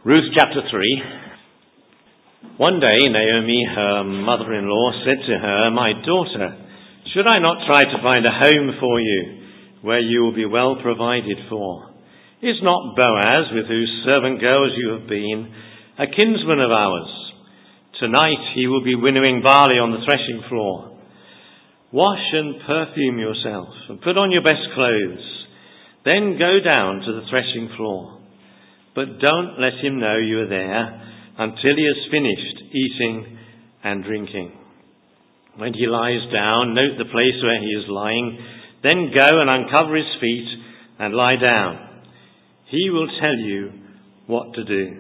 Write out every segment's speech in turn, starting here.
Ruth chapter 3. One day Naomi, her mother-in-law, said to her, "My daughter, should I not try to find a home for you, where you will be well provided for? Is not Boaz, with whose servant girls you have been, a kinsman of ours? Tonight he will be winnowing barley on the threshing floor. Wash and perfume yourself, and put on your best clothes. Then go down to the threshing floor. But don't let him know you are there until he has finished eating and drinking. When he lies down, note the place where he is lying. Then go and uncover his feet and lie down. He will tell you what to do."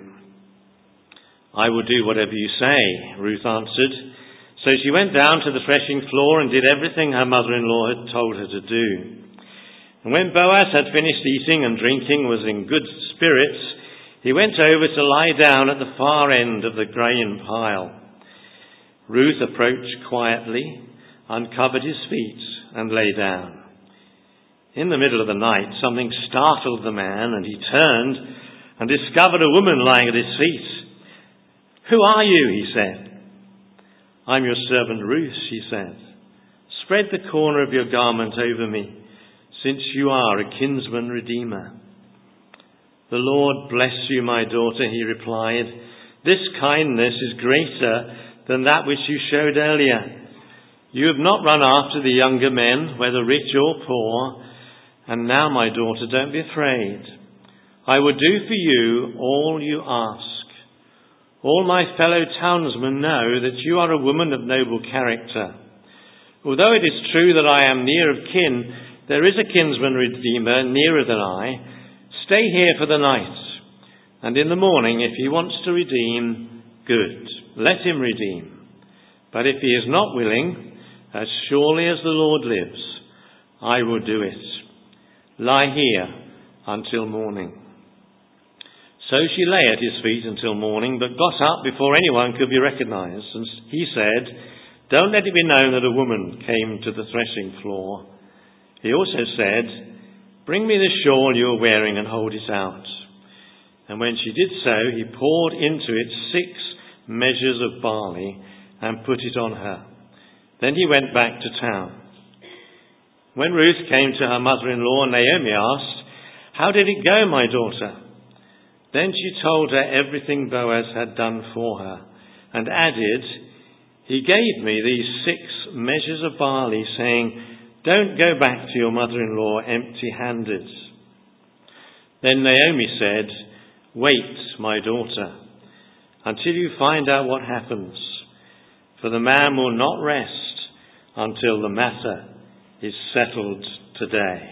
"I will do whatever you say," Ruth answered. So she went down to the threshing floor and did everything her mother-in-law had told her to do. And when Boaz had finished eating and drinking, was in good spirits, he went over to lie down at the far end of the grain pile. Ruth approached quietly, uncovered his feet, and lay down. In the middle of the night, something startled the man, and he turned and discovered a woman lying at his feet. "Who are you?" he said. "I'm your servant Ruth," she said. "Spread the corner of your garment over me, since you are a kinsman redeemer." "The Lord bless you, my daughter," he replied. "This kindness is greater than that which you showed earlier. You have not run after the younger men, whether rich or poor. And now, my daughter, don't be afraid. I will do for you all you ask. All my fellow townsmen know that you are a woman of noble character. Although it is true that I am near of kin, there is a kinsman redeemer nearer than I. Stay here for the night, and in the morning, if he wants to redeem, good, let him redeem. But if he is not willing, as surely as the Lord lives, I will do it. Lie here until morning." So she lay at his feet until morning, but got up before anyone could be recognized. And he said, "Don't let it be known that a woman came to the threshing floor." He also said, "Bring me the shawl you are wearing and hold it out." And when she did so, he poured into it 6 measures of barley and put it on her. Then he went back to town. When Ruth came to her mother-in-law, Naomi asked, "How did it go, my daughter?" Then she told her everything Boaz had done for her, and added, "He gave me these 6 measures of barley, saying, 'Don't go back to your mother-in-law empty-handed.'" Then Naomi said, "Wait, my daughter, until you find out what happens, for the man will not rest until the matter is settled today."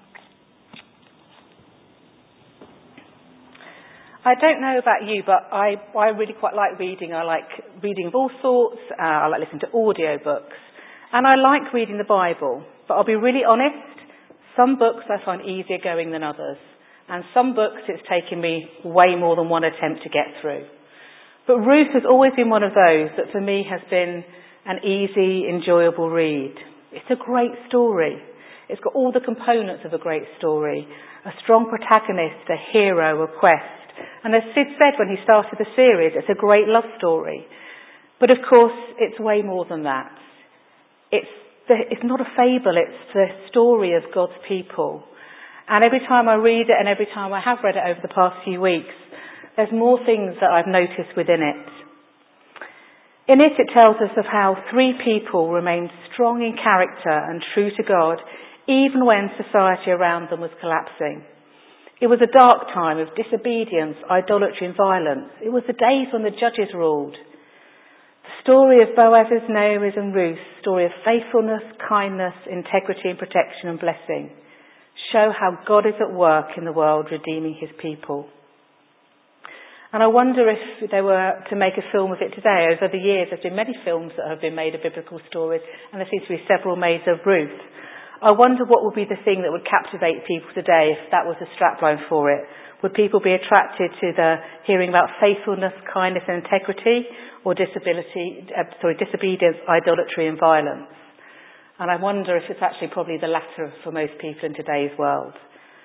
I don't know about you, but I really quite like reading. I like reading of all sorts. I like listening to audiobooks. And I like reading the Bible. But I'll be really honest, some books I find easier going than others. And some books it's taken me way more than one attempt to get through. But Ruth has always been one of those that for me has been an easy, enjoyable read. It's a great story. It's got all the components of a great story. A strong protagonist, a hero, a quest. And as Sid said when he started the series, it's a great love story. But of course, it's way more than that. It's not a fable, it's the story of God's people. And every time I read it, and every time I have read it over the past few weeks, there's more things that I've noticed within it. In it, it tells us of how 3 people remained strong in character and true to God, even when society around them was collapsing. It was a dark time of disobedience, idolatry and violence. It was the days when the judges ruled. The story of Boaz's, Naomi's and Ruth's story of faithfulness, kindness, integrity and protection and blessing show how God is at work in the world redeeming his people. And I wonder if they were to make a film of it today. Over the years, there's been many films that have been made of biblical stories, and there seems to be several made of Ruth. I wonder what would be the thing that would captivate people today if that was a strapline for it. Would people be attracted to the hearing about faithfulness, kindness and integrity, or disobedience, idolatry and violence? And I wonder if it's actually probably the latter for most people in today's world.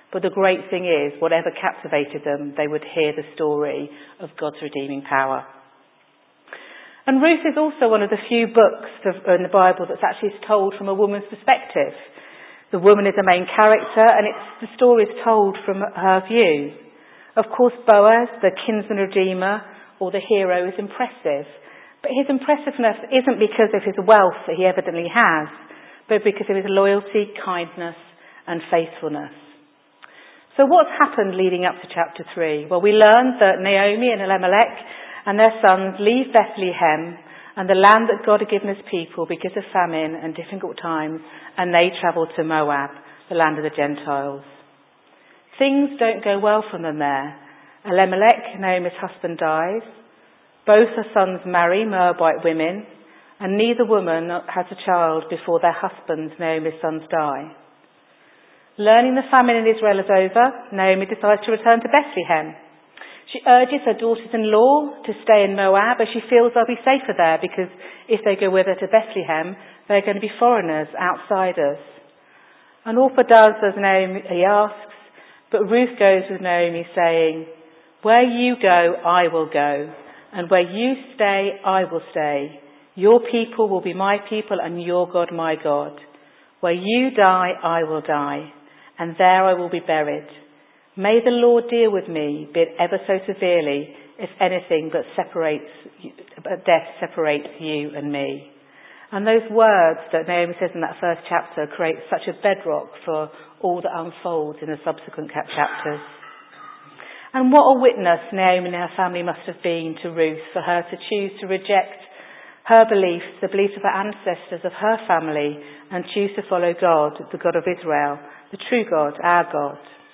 But the great thing is, whatever captivated them, they would hear the story of God's redeeming power. And Ruth is also one of the few books in the Bible that's actually told from a woman's perspective. The woman is the main character, and the story is told from her view. Of course, Boaz, the kinsman redeemer, or the hero, is impressive. But his impressiveness isn't because of his wealth that he evidently has, but because of his loyalty, kindness, and faithfulness. So what's happened leading up to chapter 3? Well, we learned that Naomi and Elimelech and their sons leave Bethlehem and the land that God had given his people because of famine and difficult times, and they travel to Moab, the land of the Gentiles. Things don't go well for them there. Elimelech, Naomi's husband, dies. Both her sons marry Moabite women, and neither woman has a child before their husbands, Naomi's sons, die. Learning the famine in Israel is over, Naomi decides to return to Bethlehem. She urges her daughters-in-law to stay in Moab as she feels they'll be safer there, because if they go with her to Bethlehem, they're going to be foreigners, outsiders. And Orpah does as Naomi asks, but Ruth goes with Naomi saying, "Where you go, I will go, and where you stay, I will stay. Your people will be my people, and your God my God. Where you die, I will die, and there I will be buried. May the Lord deal with me, be it ever so severely, if anything but death separates you and me." And those words that Naomi says in that first chapter create such a bedrock for all that unfolds in the subsequent chapters. And what a witness Naomi and her family must have been to Ruth, for her to choose to reject her beliefs, the beliefs of her ancestors, of her family, and choose to follow God, the God of Israel, the true God, our God.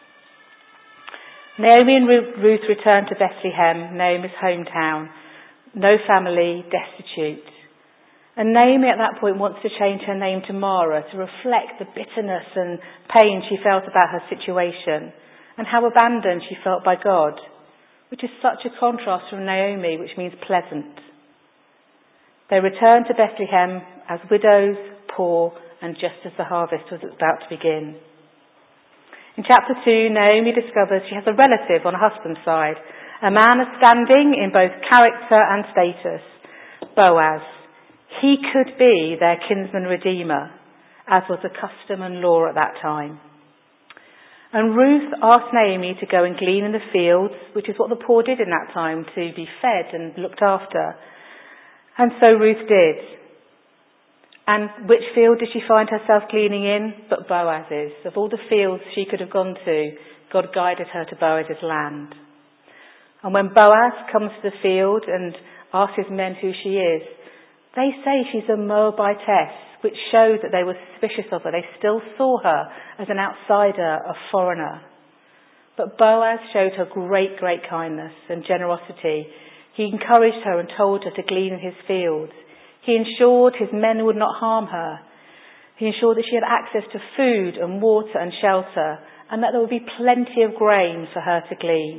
Naomi and Ruth return to Bethlehem, Naomi's hometown, no family, destitute. And Naomi at that point wants to change her name to Mara to reflect the bitterness and pain she felt about her situation and how abandoned she felt by God, which is such a contrast from Naomi, which means pleasant. They return to Bethlehem as widows, poor, and just as the harvest was about to begin. In chapter 2, Naomi discovers she has a relative on her husband's side, a man of standing in both character and status, Boaz. He could be their kinsman redeemer, as was the custom and law at that time. And Ruth asked Naomi to go and glean in the fields, which is what the poor did in that time, to be fed and looked after. And so Ruth did. And which field did she find herself gleaning in? But Boaz's. Of all the fields she could have gone to, God guided her to Boaz's land. And when Boaz comes to the field and asks his men who she is, they say she's a Moabitess, which showed that they were suspicious of her. They still saw her as an outsider, a foreigner. But Boaz showed her great, great kindness and generosity. He encouraged her and told her to glean in his fields. He ensured his men would not harm her. He ensured that she had access to food and water and shelter, and that there would be plenty of grain for her to glean.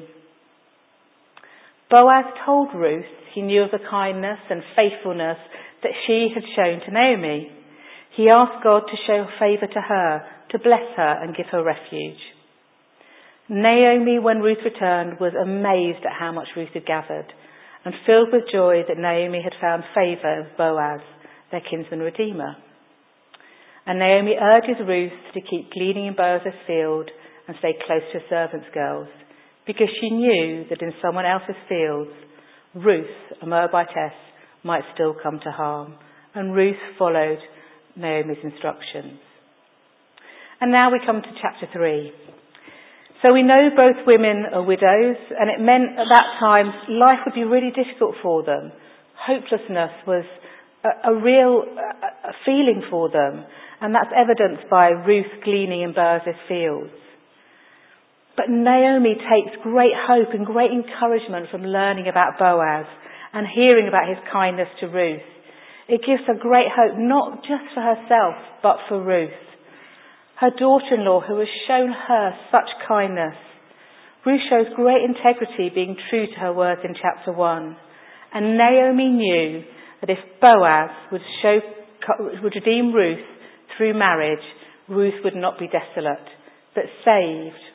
Boaz told Ruth he knew of the kindness and faithfulness that she had shown to Naomi. He asked God to show favour to her, to bless her and give her refuge. Naomi, when Ruth returned, was amazed at how much Ruth had gathered, and filled with joy that Naomi had found favour with Boaz, their kinsman redeemer. And Naomi urges Ruth to keep gleaning in Boaz's field and stay close to her servants' girls, because she knew that in someone else's fields, Ruth, a Moabitess, might still come to harm. And Ruth followed Naomi's instructions. And now we come to chapter 3. So we know both women are widows, and it meant at that time life would be really difficult for them. Hopelessness was a real feeling for them, and that's evidenced by Ruth gleaning in Boaz's fields. But Naomi takes great hope and great encouragement from learning about Boaz and hearing about his kindness to Ruth. It gives her great hope, not just for herself, but for Ruth, her daughter-in-law, who has shown her such kindness. Ruth shows great integrity, being true to her words in chapter 1. And Naomi knew that if Boaz would redeem Ruth through marriage, Ruth would not be desolate, but saved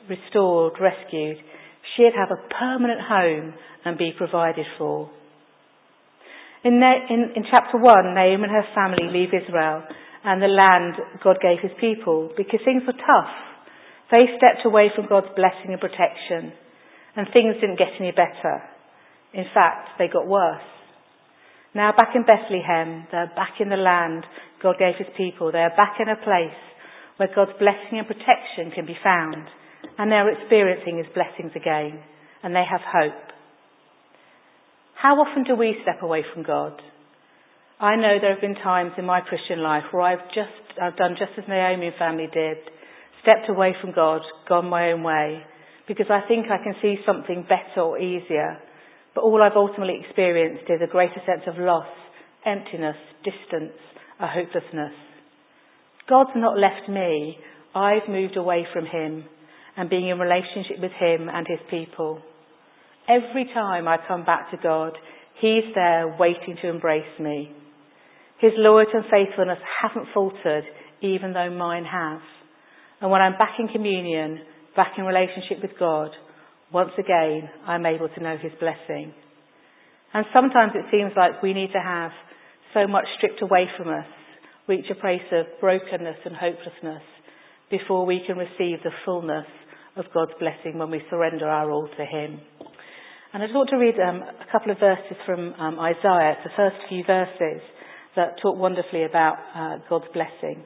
restored, rescued, she'd have a permanent home and be provided for. In chapter 1, Naomi and her family leave Israel and the land God gave his people because things were tough. They stepped away from God's blessing and protection, and things didn't get any better. In fact, they got worse. Now back in Bethlehem, they're back in the land God gave his people. They're back in a place where God's blessing and protection can be found, and they're experiencing his blessings again, and they have hope. How often do we step away from God? I know there have been times in my Christian life where I've done just as Naomi and family did, stepped away from God, gone my own way, because I think I can see something better or easier. But all I've ultimately experienced is a greater sense of loss, emptiness, distance, a hopelessness. God's not left me. I've moved away from him and being in relationship with him and his people. Every time I come back to God, he's there waiting to embrace me. His loyalty and faithfulness haven't faltered, even though mine have. And when I'm back in communion, back in relationship with God, once again, I'm able to know his blessing. And sometimes it seems like we need to have so much stripped away from us, reach a place of brokenness and hopelessness before we can receive the fullness of God's blessing when we surrender our all to him. And I just want to read a couple of verses from Isaiah, the first few verses that talk wonderfully about God's blessing.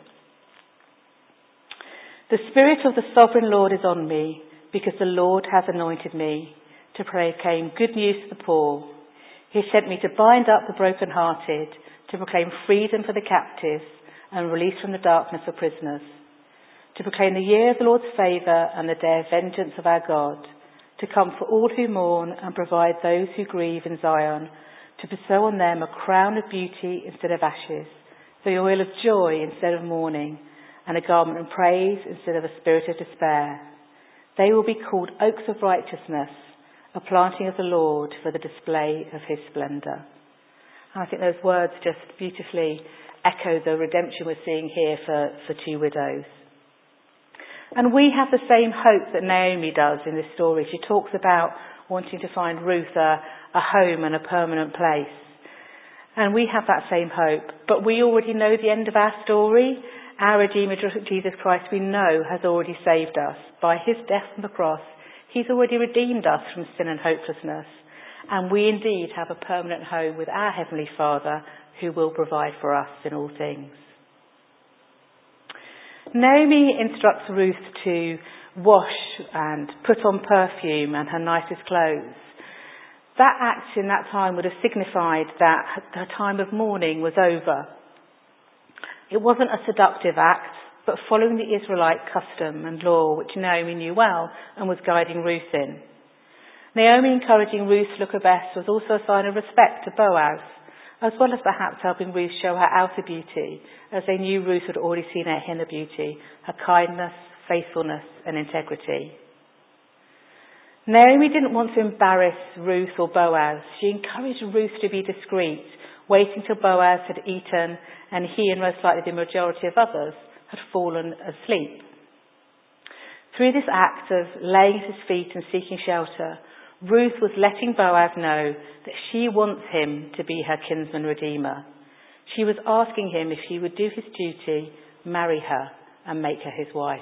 The Spirit of the Sovereign Lord is on me, because the Lord has anointed me to proclaim good news to the poor. He sent me to bind up the brokenhearted, to proclaim freedom for the captives and release from the darkness for prisoners, to proclaim the year of the Lord's favour and the day of vengeance of our God, to comfort all who mourn and provide those who grieve in Zion, to bestow on them a crown of beauty instead of ashes, the oil of joy instead of mourning, and a garment of praise instead of a spirit of despair. They will be called oaks of righteousness, a planting of the Lord for the display of his splendour. And I think those words just beautifully echo the redemption we're seeing here for two widows. And we have the same hope that Naomi does in this story. She talks about wanting to find Ruth a home and a permanent place. And we have that same hope. But we already know the end of our story. Our Redeemer, Jesus Christ, we know has already saved us. By his death on the cross, he's already redeemed us from sin and hopelessness. And we indeed have a permanent home with our Heavenly Father who will provide for us in all things. Naomi instructs Ruth to wash and put on perfume and her nicest clothes. That act in that time would have signified that her time of mourning was over. It wasn't a seductive act, but following the Israelite custom and law, which Naomi knew well and was guiding Ruth in. Naomi encouraging Ruth to look her best was also a sign of respect to Boaz, as well as perhaps helping Ruth show her outer beauty, as they knew Ruth had already seen her inner beauty, her kindness, faithfulness and integrity. Naomi didn't want to embarrass Ruth or Boaz. She encouraged Ruth to be discreet, waiting till Boaz had eaten and he and most likely the majority of others had fallen asleep. Through this act of laying at his feet and seeking shelter, Ruth was letting Boaz know that she wants him to be her kinsman redeemer. She was asking him if he would do his duty, marry her and make her his wife.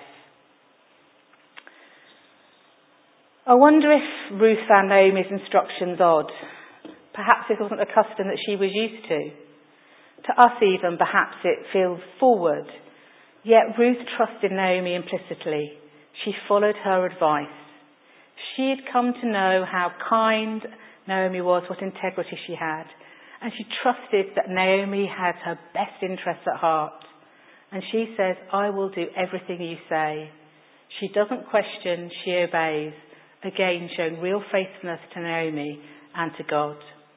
I wonder if Ruth found Naomi's instructions odd. Perhaps this wasn't a custom that she was used to. To us even, perhaps it feels forward. Yet Ruth trusted Naomi implicitly. She followed her advice. She had come to know how kind Naomi was, what integrity she had. And she trusted that Naomi had her best interests at heart. And she says, I will do everything you say. She doesn't question, she obeys. Again, showing real faithfulness to Naomi and to God.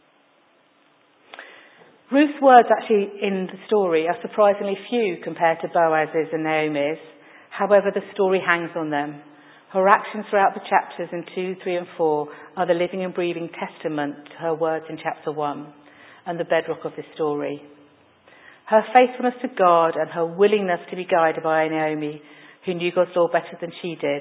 Ruth's words actually in the story are surprisingly few compared to Boaz's and Naomi's. However, the story hangs on them. Her actions throughout the chapters in 2, 3 and 4 are the living and breathing testament to her words in chapter 1 and the bedrock of this story. Her faithfulness to God and her willingness to be guided by Naomi, who knew God's law better than she did,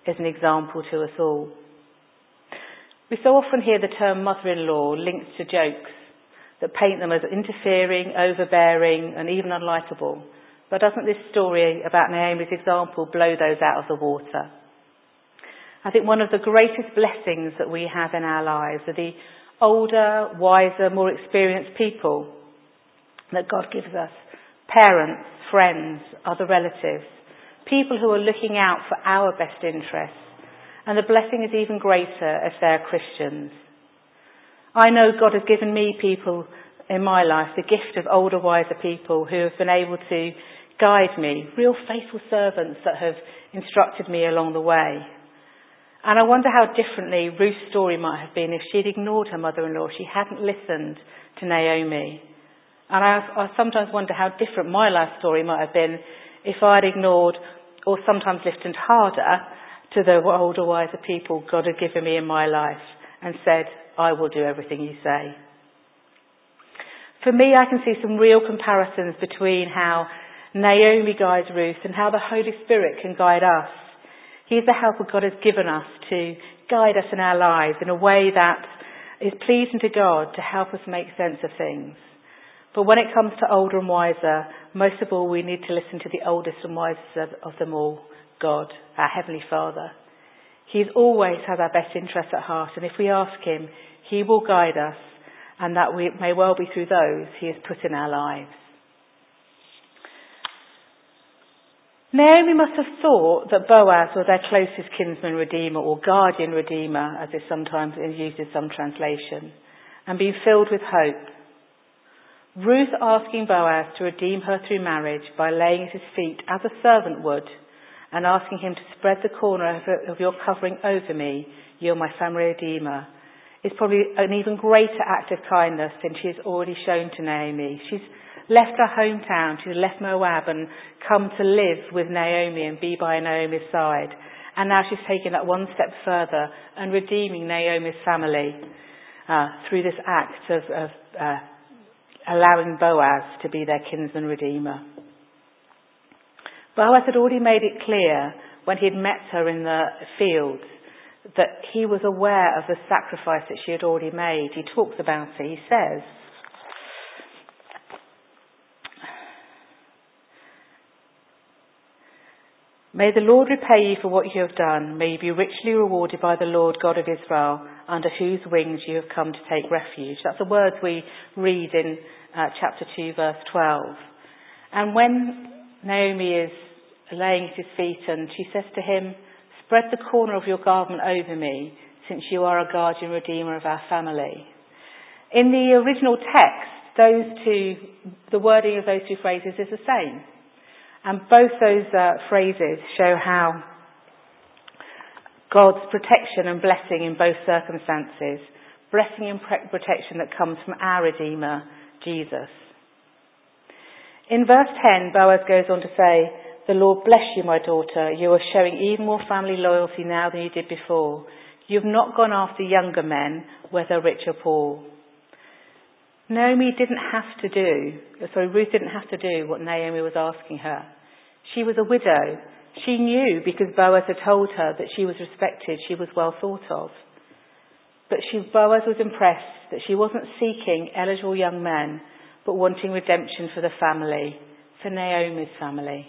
is an example to us all. We so often hear the term mother-in-law linked to jokes that paint them as interfering, overbearing, and even unlikable. But doesn't this story about Naomi's example blow those out of the water? I think one of the greatest blessings that we have in our lives are the older, wiser, more experienced people that God gives us. Parents, friends, other relatives, people who are looking out for our best interests. And the blessing is even greater if they're Christians. I know God has given me people in my life, the gift of older, wiser people who have been able to guide me, real faithful servants that have instructed me along the way. And I wonder how differently Ruth's story might have been if she'd ignored her mother-in-law, she hadn't listened to Naomi. And I sometimes wonder how different my life story might have been if I'd ignored or sometimes listened harder to the older, wiser people God had given me in my life and said, I will do everything you say. For me, I can see some real comparisons between how Naomi guides Ruth and how the Holy Spirit can guide us. He's the helper God has given us to guide us in our lives in a way that is pleasing to God to help us make sense of things. But when it comes to older and wiser, most of all we need to listen to the oldest and wisest of them all, God, our Heavenly Father. He's always has our best interests at heart, and if we ask him, he will guide us, and that may well be through those he has put in our lives. Naomi must have thought that Boaz was their closest kinsman redeemer or guardian redeemer, as is sometimes used in some translation, and been filled with hope. Ruth asking Boaz to redeem her through marriage by laying at his feet as a servant would, and asking him to spread the corner of your covering over me, you're my family redeemer, is probably an even greater act of kindness than she has already shown to Naomi. She's left her hometown, she's left Moab and come to live with Naomi and be by Naomi's side. And now she's taken that one step further and redeeming Naomi's family through this act of allowing Boaz to be their kinsman redeemer. Boaz had already made it clear when he had met her in the fields that he was aware of the sacrifice that she had already made. He talks about it. He says, "May the Lord repay you for what you have done. May you be richly rewarded by the Lord God of Israel, under whose wings you have come to take refuge." That's the words we read in chapter 2, verse 12. And when Naomi is laying at his feet and she says to him, "Spread the corner of your garment over me, since you are a guardian redeemer of our family." In the original text, the wording of those two phrases is the same. And both those phrases show how God's protection and blessing in both circumstances, blessing and protection that comes from our Redeemer, Jesus. In verse 10, Boaz goes on to say, "The Lord bless you, my daughter. You are showing even more family loyalty now than you did before. You have not gone after younger men, whether rich or poor." Ruth didn't have to do what Naomi was asking her. She was a widow. She knew because Boaz had told her that she was respected, she was well thought of. But Boaz was impressed that she wasn't seeking eligible young men, but wanting redemption for the family, for Naomi's family.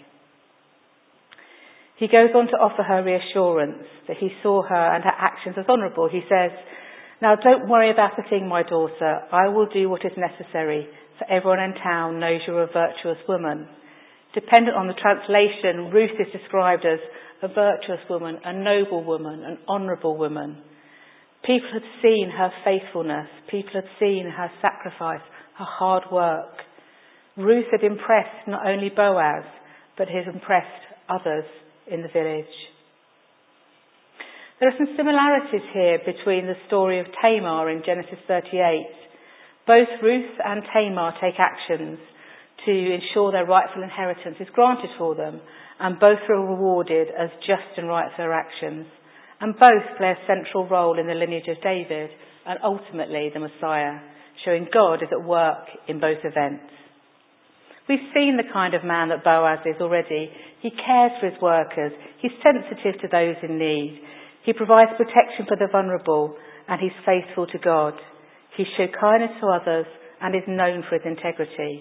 He goes on to offer her reassurance that he saw her and her actions as honourable. He says, "Now don't worry about a thing, my daughter. I will do what is necessary, for everyone in town knows you're a virtuous woman." Dependent on the translation, Ruth is described as a virtuous woman, a noble woman, an honourable woman. People had seen her faithfulness. People had seen her sacrifice, her hard work. Ruth had impressed not only Boaz, but had impressed others in the village. There are some similarities here between the story of Tamar in Genesis 38. Both Ruth and Tamar take actions to ensure their rightful inheritance is granted for them, and both are rewarded as just and right for their actions, and both play a central role in the lineage of David and ultimately the Messiah, showing God is at work in both events. We've seen the kind of man that Boaz is already. He cares for his workers. He's sensitive to those in need. He provides protection for the vulnerable, and he's faithful to God. He shows kindness to others and is known for his integrity.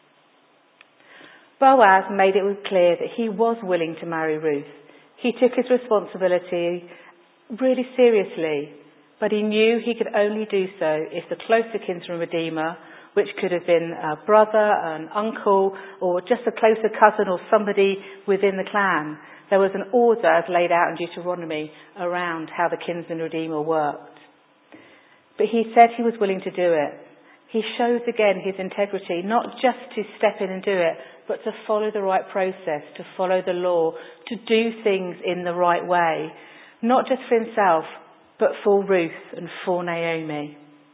Boaz made it clear that he was willing to marry Ruth. He took his responsibility really seriously, but he knew he could only do so if the closer kinsman redeemer, which could have been a brother, an uncle, or just a closer cousin or somebody within the clan. There was an order as laid out in Deuteronomy around how the kinsman redeemer worked. But he said he was willing to do it. He shows again his integrity, not just to step in and do it, but to follow the right process, to follow the law, to do things in the right way, not just for himself, but for Ruth and for Naomi.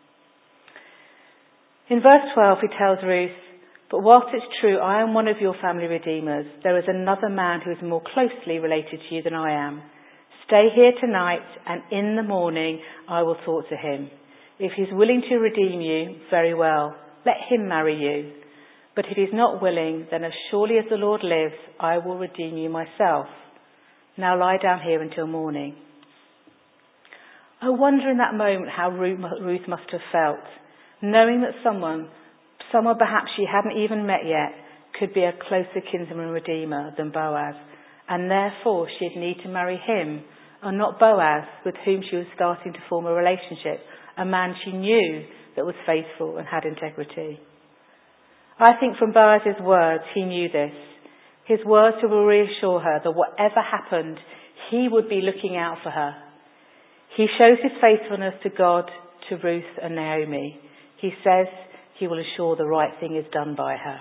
In verse 12 he tells Ruth, "But whilst it's true I am one of your family redeemers, there is another man who is more closely related to you than I am. Stay here tonight, and in the morning I will talk to him. If he's willing to redeem you, very well, let him marry you. But if he's not willing, then as surely as the Lord lives, I will redeem you myself. Now lie down here until morning." I wonder in that moment how Ruth must have felt, knowing that someone perhaps she hadn't even met yet, could be a closer kinsman redeemer than Boaz, and therefore she'd need to marry him, and not Boaz, with whom she was starting to form a relationship, a man she knew that was faithful and had integrity. I think from Boaz's words, he knew this. His words will reassure her that whatever happened, he would be looking out for her. He shows his faithfulness to God, to Ruth and Naomi. He says he will ensure the right thing is done by her.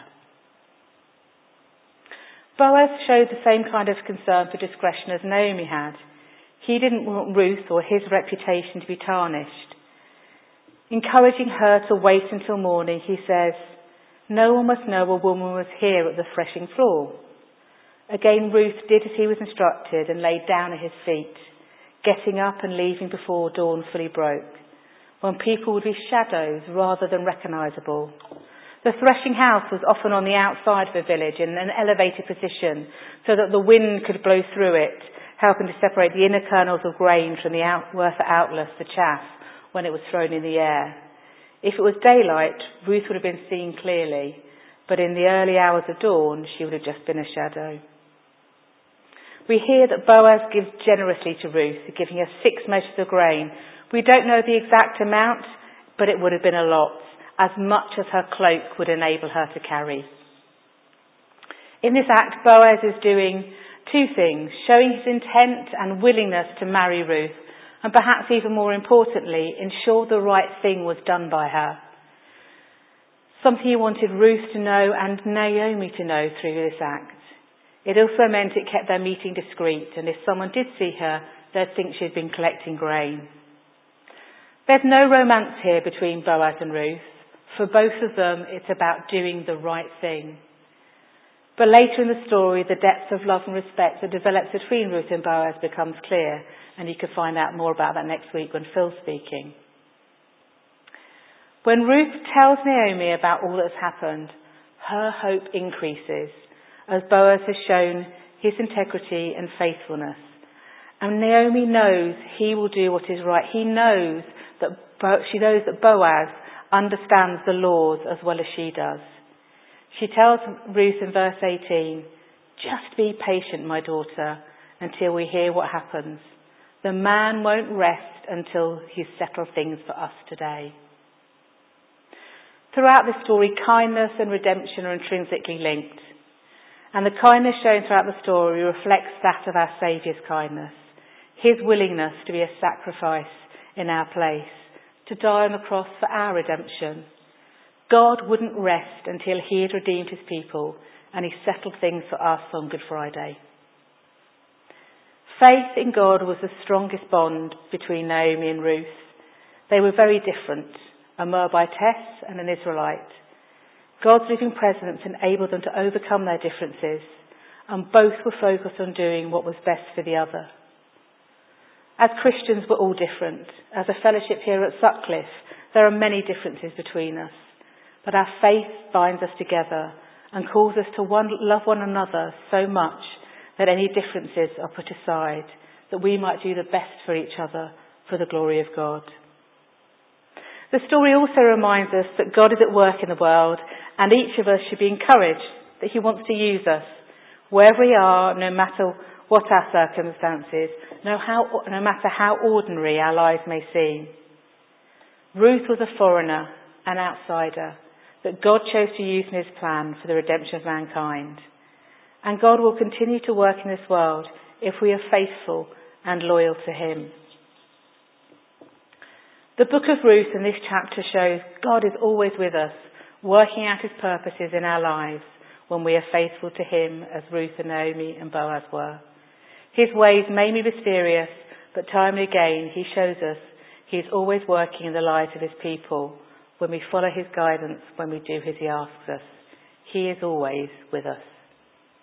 Boaz showed the same kind of concern for discretion as Naomi had. He didn't want Ruth or his reputation to be tarnished. Encouraging her to wait until morning, he says, "No one must know a woman was here at the threshing floor." Again, Ruth did as he was instructed and laid down at his feet, getting up and leaving before dawn fully broke, when people would be shadows rather than recognisable. The threshing house was often on the outside of the village in an elevated position so that the wind could blow through it, helping to separate the inner kernels of grain from the outer outlets, the chaff, when it was thrown in the air. If it was daylight, Ruth would have been seen clearly, but in the early hours of dawn, she would have just been a shadow. We hear that Boaz gives generously to Ruth, giving her 6 measures of grain. We don't know the exact amount, but it would have been a lot, as much as her cloak would enable her to carry. In this act, Boaz is doing 2 things, showing his intent and willingness to marry Ruth, and perhaps even more importantly, ensure the right thing was done by her. Something he wanted Ruth to know and Naomi to know through this act. It also meant it kept their meeting discreet, and if someone did see her, they'd think she'd been collecting grain. There's no romance here between Boaz and Ruth. For both of them, it's about doing the right thing. But later in the story, the depth of love and respect that develops between Ruth and Boaz becomes clear, and you can find out more about that next week when Phil's speaking. When Ruth tells Naomi about all that's happened, her hope increases, as Boaz has shown his integrity and faithfulness. And Naomi knows he will do what is right. She knows that Boaz understands the laws as well as she does. She tells Ruth in verse 18, "Just be patient, my daughter, until we hear what happens. The man won't rest until he's settled things for us today." Throughout this story, kindness and redemption are intrinsically linked. And the kindness shown throughout the story reflects that of our Saviour's kindness, his willingness to be a sacrifice in our place, to die on the cross for our redemption. God wouldn't rest until he had redeemed his people, and he settled things for us on Good Friday. Faith in God was the strongest bond between Naomi and Ruth. They were very different, a Moabitess and an Israelite. God's living presence enabled them to overcome their differences, and both were focused on doing what was best for the other. As Christians, we're all different. As a fellowship here at Sutcliffe, there are many differences between us, but our faith binds us together, and calls us to love one another so much that any differences are put aside, that we might do the best for each other for the glory of God. The story also reminds us that God is at work in the world, and each of us should be encouraged that he wants to use us, wherever we are, no matter what our circumstances, no matter how ordinary our lives may seem. Ruth was a foreigner, an outsider, that God chose to use in his plan for the redemption of mankind. And God will continue to work in this world if we are faithful and loyal to him. The book of Ruth in this chapter shows God is always with us, working out his purposes in our lives when we are faithful to him, as Ruth and Naomi and Boaz were. His ways may be mysterious, but time and again he shows us he is always working in the lives of his people when we follow his guidance, when we do as he asks us. He is always with us.